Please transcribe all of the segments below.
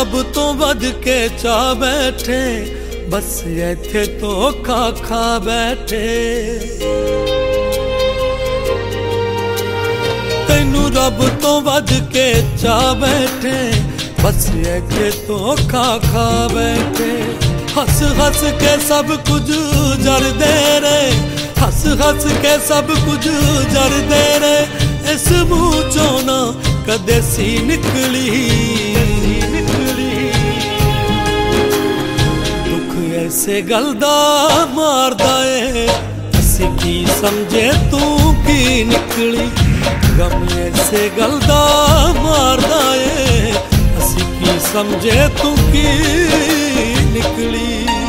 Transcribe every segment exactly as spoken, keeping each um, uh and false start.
रब तो वध के चा बैठे, बस इत्थे धोखा खा बैठे। तैनू रब तो वध के चा बैठे, बस इत्थे धोखा खा बैठे। हस हस के सब कुछ जर दे रे, हस हस के सब कुछ जर दे रे। इस मुँह चों ना कदे सी निकली निकली। दुख ऐसे गल दा मारदा ए, असी की समझे तू की निकली। गम ऐसे गल दा मारदा ए, असी की समझे तू की निकली।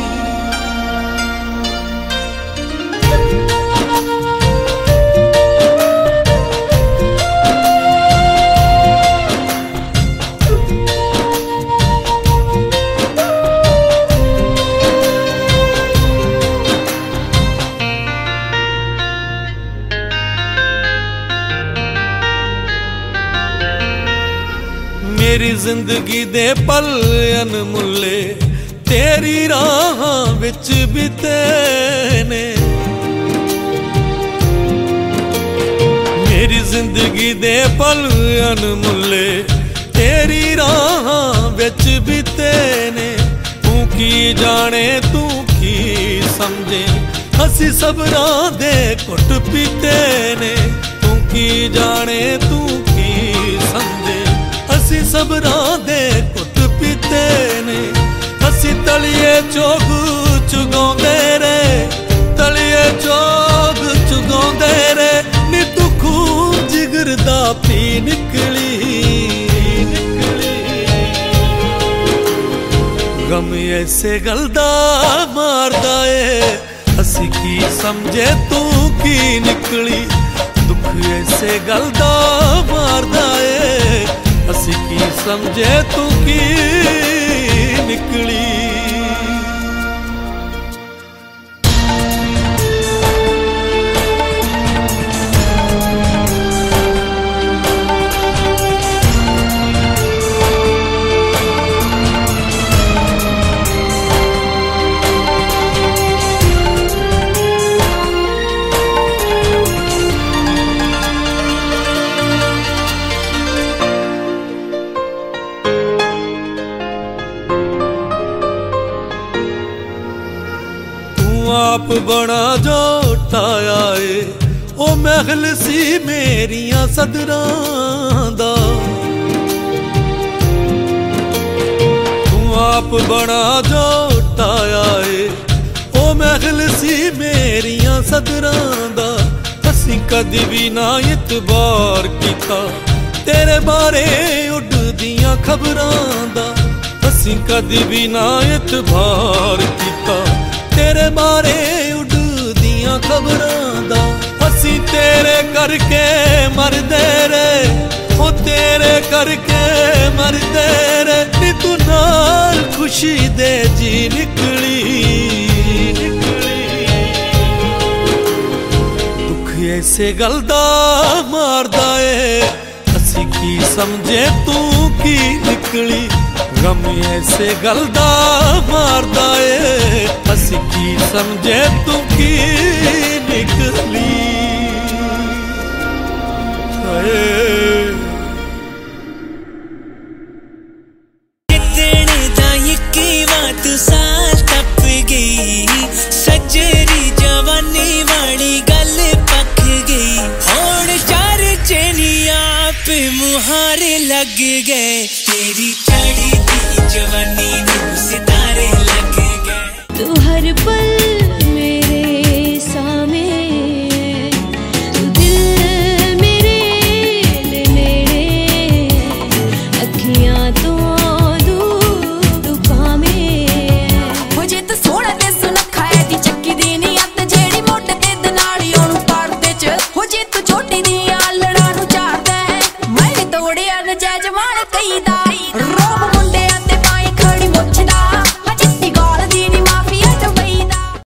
मेरी जिंदगी दे पल अनमुल्ले तेरी राहां विच बीते ने। मेरी जिंदगी दे पल अनमुल्ले तेरी राहां विच बीते ने। तू की जाने तू की समझे, असी सबरां दे घुट पीते ने। तू की जाने तू की समझे, असी सबरां दे घुट पीते ने। असी तलिए चोग चुगाउंदे रे, तलिए चोग चुगाउंदे रे। नी तू खून जिगर दा पी निकली निकली। गम ऐसे गल दा मारदा ए, असी की समझे तू की निकली। दुख ऐसे गल दा मारदा ए, असी की समझे तू की निकली। आप बना जो टाया ए, ओ महल सी मेरियां सदरां दा। तू आप बना जो टाया ए, ओ महल सी मेरियां सदरां दा। असी कदी भी ना इतबार कीता तेरे बारे उड़दियां खबरां दा। असी कदी भी ना इतबार कीता तेरे बारे उड़दियां खबरां दा। असी तेरे करके मरदे रे, ओ तेरे करके मरदे रे। नी तू नाल खुशी दे जी निकली निकली। दुख ऐसे गल दा मारदा ए, असी की समझे तू की निकली। गम ऐसे गल दा मारदा ए, असी की समझे तू की निकली। कितने दा यकीवा तू साल टप गई, सजरी जवानी वाली गल पक गई। होण चार चेनिया पे मुहारे लग गए, तेरी चढ़ी जवानी नू सितारे लग गए। तू हर पल मेरे सामने, तू दिल मेरे नेड़े। अखियां तो दूर तू भावें। हो जे तू सोहना ते सुनखा है दी चक्की दी नी अत जेड़ी मोटे ते दनाली ओनू पाड़दे च। हो जे तू छोटी दी आलड़ा नू झाड़दा है, मैं भी तोड़िया नजायज मार कई दा।